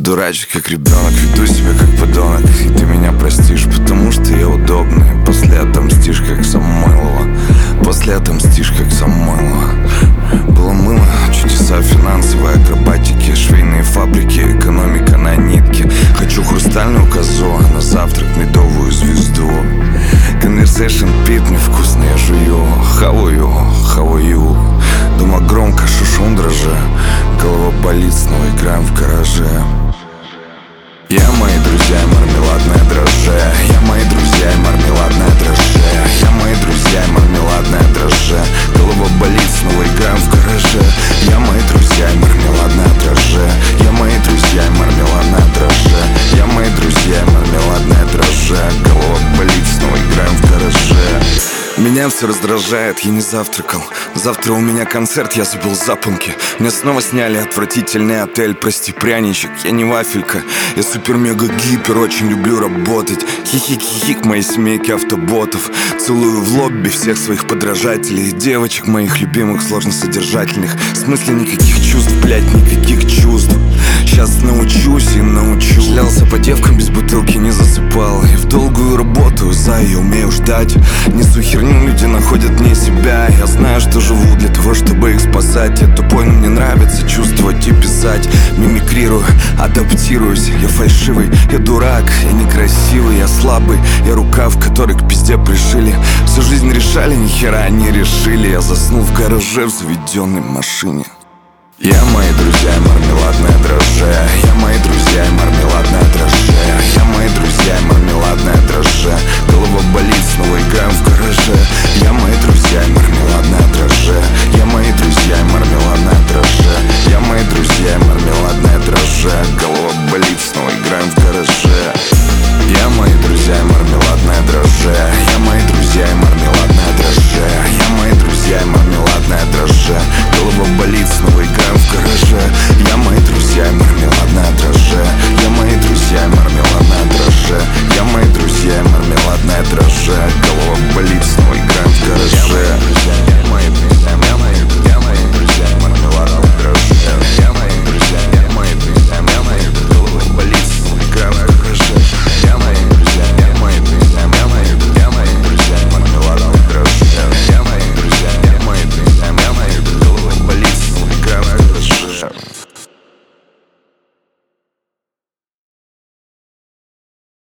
Дурачу, как ребенок, веду себя как подонок. И ты меня простишь, потому что я удобный. После отомстишь, как Самойлова. После отомстишь, как Самойлова. Было мыло, чудеса финансовой акробатики, швейные фабрики, экономика на нитке. Хочу хрустальную козу, а на завтрак медовую звезду. Conversation пит невкусно, я жую. How are you? Дома громко, шушун дрожа. Голова болит, снова играем в гараже. Я, мои друзья, мармеладное дрожже. Я, мои друзья, мармеладное дрожже. Я, мои друзья, мармеладное дрожже. Голова болит, снова играем в гараже. Я, мои друзья, мармеладное дрожже. Я, мои друзья, мармеладное дрожже. Я, мои друзья, мармеладное дрожже. Голова болит, снова играем в гараже. Меня все раздражает, я не завтракал. Завтра у меня концерт, я забыл запонки. Мне снова сняли отвратительный отель. Прости, пряничек, я не вафелька. Я супер-мега-гипер, очень люблю работать. Хихик-хихик моей семейки автоботов. Целую в лобби всех своих подражателей. Девочек моих любимых, сложносодержательных. В смысле никаких чувств, блять, никаких чувств. Сейчас научусь и научу. Шлялся по девкам, без бутылки не засыпал. И в долгую работаю, я умею ждать. Несу херню, люди находят мне себя. Я знаю, что живу для того, чтобы их спасать. Я тупой, но мне нравится чувствовать и писать. Мимикрирую, адаптируюсь. Я фальшивый, я дурак, я некрасивый, я слабый. Я рукав, который к пизде пришили. Всю жизнь решали, ни хера не решили. Я заснул в гараже в заведенной машине. Я, мои друзья, мармеладное дрожже. Я, мои друзья, мармеладное дрожже. Я, мои друзья, мармеладное дрожже. Голова болит, снова играем в гараже. Я, мои друзья, мармеладное дрожже. Я, мои